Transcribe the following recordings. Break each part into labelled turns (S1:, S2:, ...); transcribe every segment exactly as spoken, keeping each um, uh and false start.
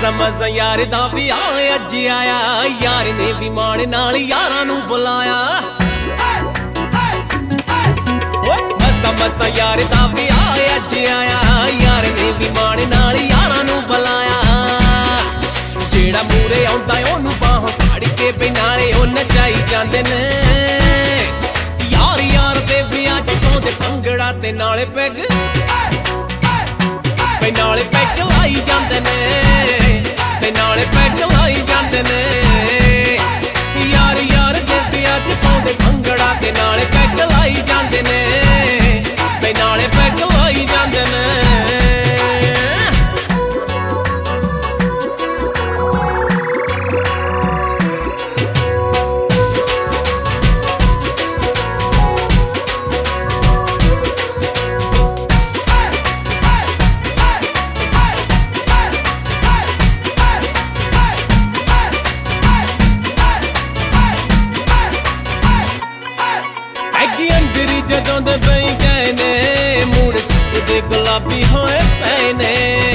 S1: मजा मजा यार दा भी आए अज आया, यार ने भी माण नाल यारां नू बुलाया। मजा मजा यार दा भी आए अज आया, यार ने भी माण नाल यारां नू बुलाया। जेड़ा मूरे आउंदा ओनू बाहों फड़ के बे नाले ओ नचाई जांदे ने। यार यार दे विआह च पाउंदे भंगड़ा ते नाले पैग, ते नाले पैग लाई जांदे ने, ते नाले पैग लाई जांदे ने। यार यार दे विआह च पाउंदे भंगड़ा ते नाले पैग लाई जांदे ने, ते नाले पैग लाई जांदे ने। जदों दे बई गए ने मूड सिद्धे गुलाबी होए पए ने।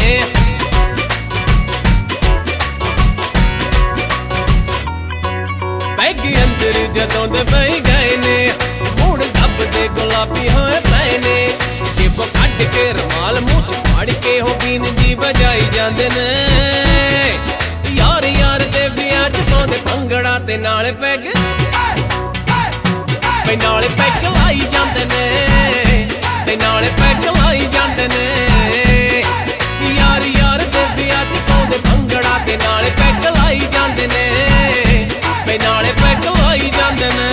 S1: पैगी अंदर जदों दे बई गए ने मूड सब दे गुलाबी होए पए ने। जेबों कढ के रमाल मूंह च फाड़ के हो बीन जी बजाई जांदे ने। यार यार दे विआह च पाउंदे भंगड़ा ते नाले पैग, ते नाले पैग लाई जांदे ने, ते नाले पैग लाई जांदे ने। यार यार दे विआह च पाउंदे भंगड़ा ते नाले पैग लाई जांदे ने, ते नाले पैग लाई जांदे ने।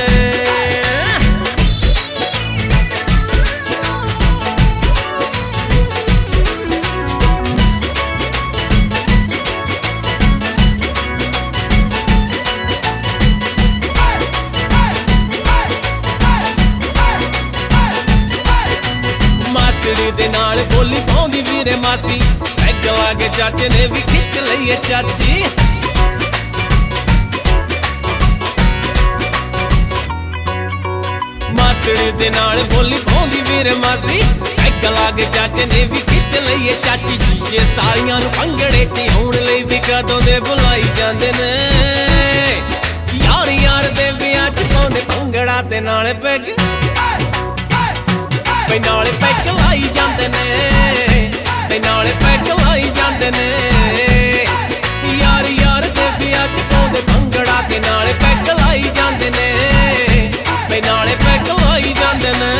S1: दे नाल बोली पाउंदी वीरे मासी, पैग लागे चाचे ने भी खिच लईए चाची। मासड़ी दे नाल बोली पाउंदी वीरे मासी, पैग लागे चाचे ने भी खिच लईए चाची। जीजे सालियां नू भंगड़े च आउण लई भी कदों दे बुलाई जांदे ने। यार यार दे विआह च पाउंदे भंगड़ा ते नाले पैग, ते नाले पैग लाई जांदे ने, ते नाले पैग लाई जांदे ने। यार यार दे विआह च पाउंदे भंगड़ा ते नाले पैग लाई जांदे ने, ते नाले पैग लाई जांदे ने।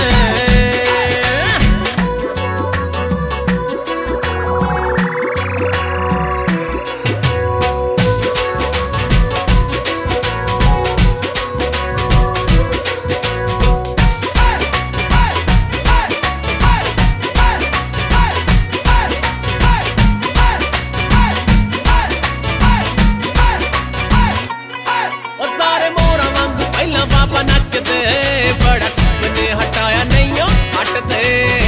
S1: बड़ा सपने हटाया नहीं हो हटते।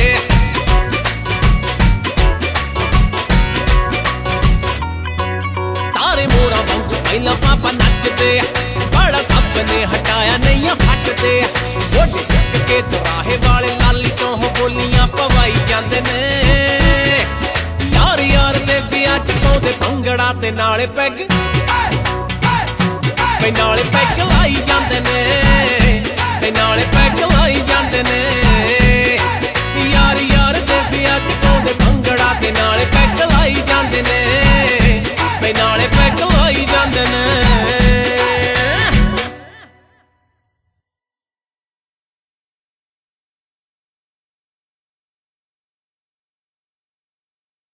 S1: सारे मोरा वांगू पहला पापा नचते, बड़ा सपने हटाया नहीं हो हटते। वोट सक के दुराहे वाले लाली तो हो बोलियां पवाई जांदे ने। यार यार दे विआह च पाउंदे भंगड़ा ते नाले पैग, ते नाले पैग लाई जांदे ने।